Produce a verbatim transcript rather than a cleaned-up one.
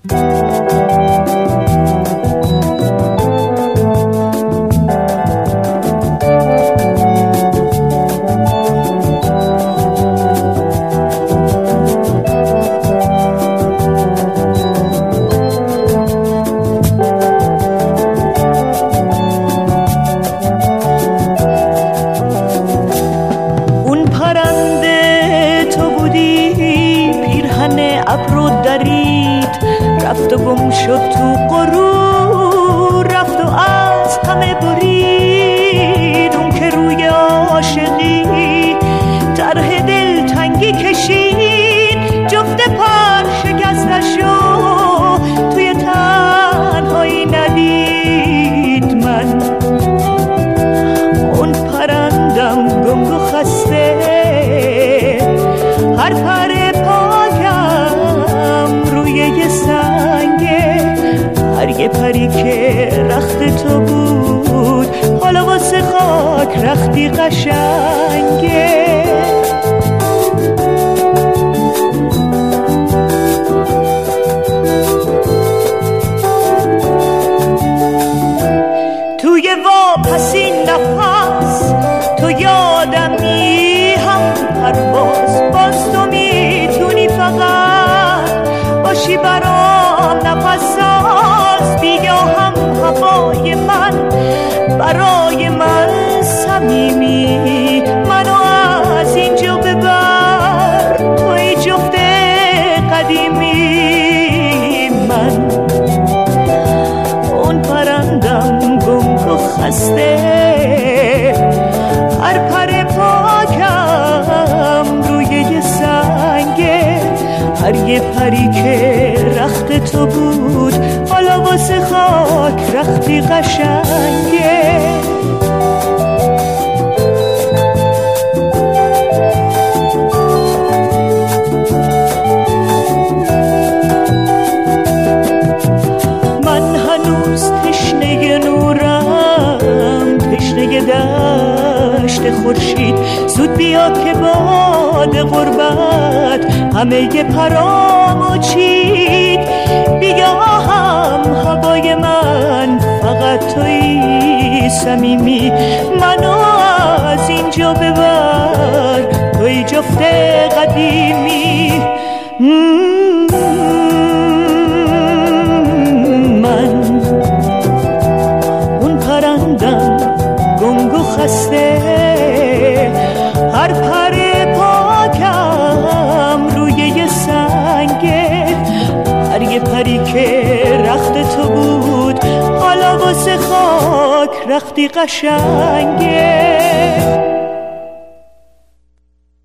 رفت و گم شد تو غرور، رفت و از همه برید. اون که روی عاشقی طرح دل تنگی کشید، جفت پر شکستشو توی تنهایی ندید. من اون پرندم گنگ و خسته، هر پر یه سنگه، هر یه پری که رخت تو بود حالا واسه خاک رختی قشنگه. توی واپسی نفس تو یادمی، هم پرواز باز تو میتونی فقط باشی برام نفس ساز. بیا هم هوای من برای من صمیمی، منو از اینجا ببر توی جفت قدیمی. من اون پرندم گنگ و خسته، هر پر پاکم روی یه سنگه، هر یه پری که رخت تو بود حالا واسه خاک رختی قشنگه. من هنوز تشنه نورم، تشنه دشت خورشید. زود بیا که باد غربت همه ی پرامو چید. بیا هم هوای من فقط توی صمیمی، منو از اینجا ببر توی جفت قدیمی. من اون پرندم گنگ و خسته، هر پر پاکم روی یه سنگه، هر یه پری که رخت تو بود حالا واسه خاک رختی قشنگه.